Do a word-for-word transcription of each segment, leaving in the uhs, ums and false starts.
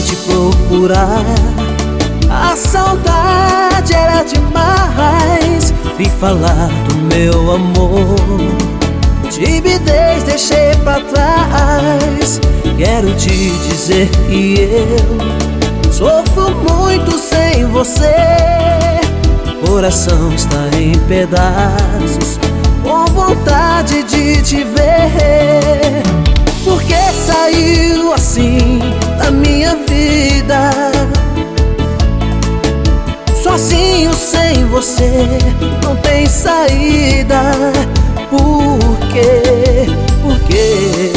te procurar. A saudade era demais. Vim falar do meu amor. Timidez deixei pra trás. Quero te dizer que eu sofro muito sem você. Coração está em pedaços, com vontade de te ver. Por que saiu assim da minha vida? Sozinho sem você não tem saída. Por quê? Por quê?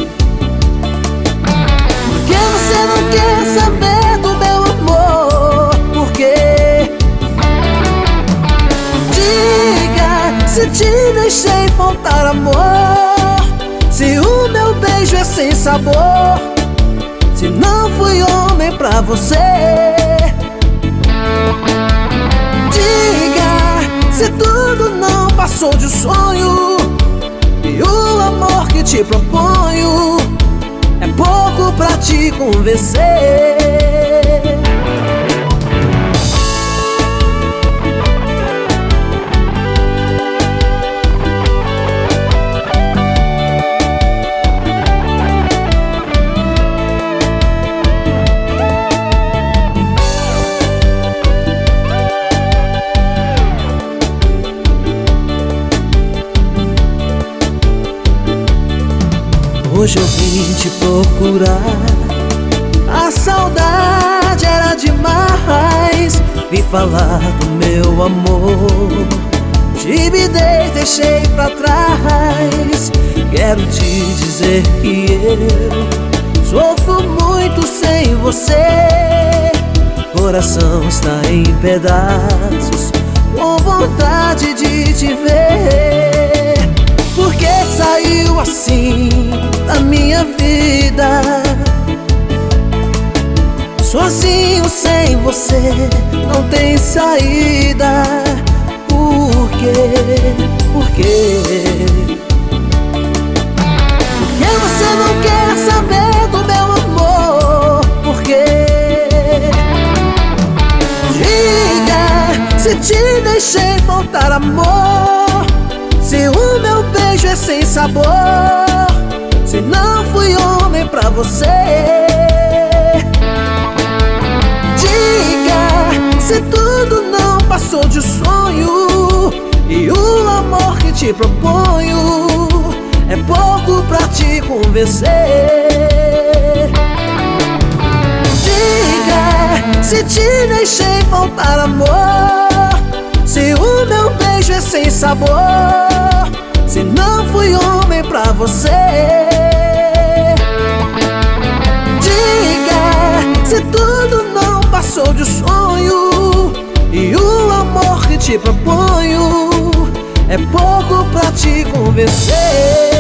Por que você não quer saber do meu amor? Por quê? Diga se te deixei faltar amor, se o meu beijo é sem sabor, se não fui homem pra você. Diga se tudo não passou de sonho, e o amor que te proponho é pouco pra te convencer. Hoje eu vim te procurar. A saudade era demais. Vim falar do meu amor. Timidez deixei pra trás. Quero te dizer que eu sofro muito sem você. Coração está em pedaços, com vontade de te ver. Por que saiu assim da minha vida? Sozinho sem você não tem saída. Por quê? Por quê? Por que você não quer saber do meu amor? Por quê? Diga se te deixei faltar amor, se o meu beijo é sem sabor, se não fui homem pra você. Diga se tudo não passou de sonho, e o amor que te proponho é pouco pra te convencer. Diga se te deixei faltar amor, se o meu beijo é sem sabor, se não fui homem pra você. Diga se tudo não passou de sonho, e o amor que te proponho é pouco pra te convencer.